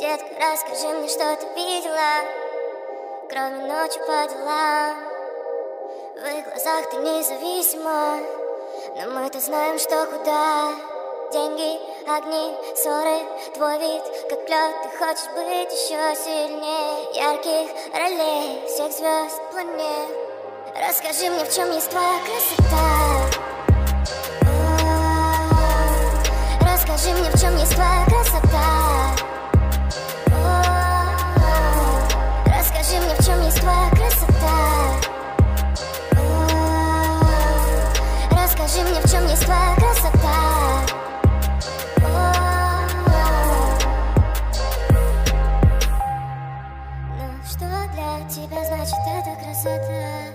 детка, расскажи мне, что ты видела, кроме ночи по делам. В их глазах ты независима, но мы-то знаем, что куда. Деньги, огни, ссоры, твой вид, как лед. Ты хочешь быть еще сильнее ярких ролей всех звезд планет. Расскажи мне, в чем есть твоя красота. Расскажи мне, в чем есть твоя красота. Расскажи мне, в чем есть твоя красота. Расскажи мне, в чем есть твоя красота. Ну, что для тебя значит эта красота?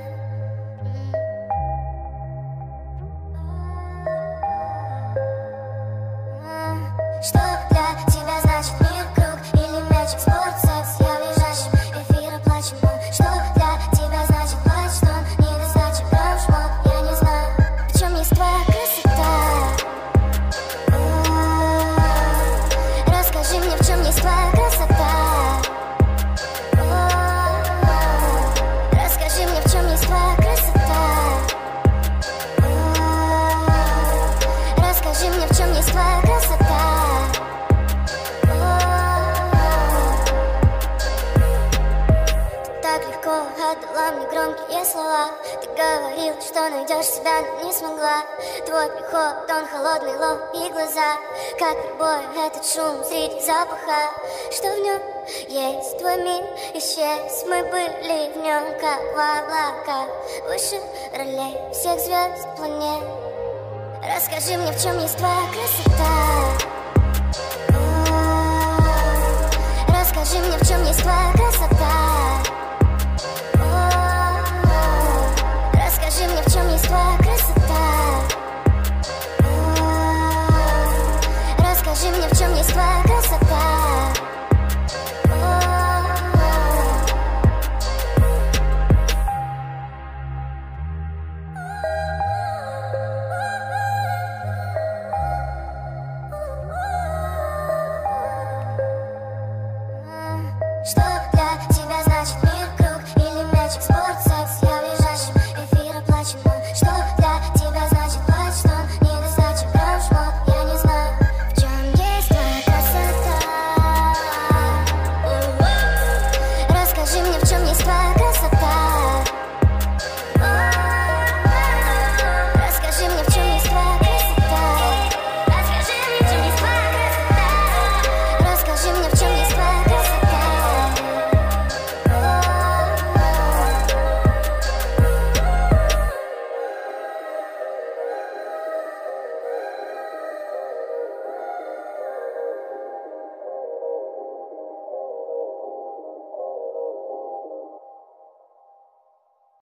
Что для тебя значит мир, круг или мячик, спорт, секс? Я в лежащем эфире плачем. Что для тебя значит плач, что недостача, прям шмот? Я не знаю, в чем есть твоя красота. Расскажи мне, в чем есть твоя красота. Расскажи мне, в чем есть твоя красота. Расскажи мне, в чем есть твоя красота. Так легко отдала мне громкие слова. Ты говорил, что найдешь себя, но не смогла. Твой приход, он холодный, лоб и глаза, как прибой этот шум среди запаха. Что в нем есть, твой мир исчез. Мы были в нем, как в облаках, выше ролей всех звезд планет. Расскажи мне, в чем есть твоя красота. Расскажи мне, в чем есть твоя красота. Расскажи мне, в чем есть твоя красота. Расскажи мне, в чем есть твоя красота. Что для тебя значит мир, круг или мячик, спорт?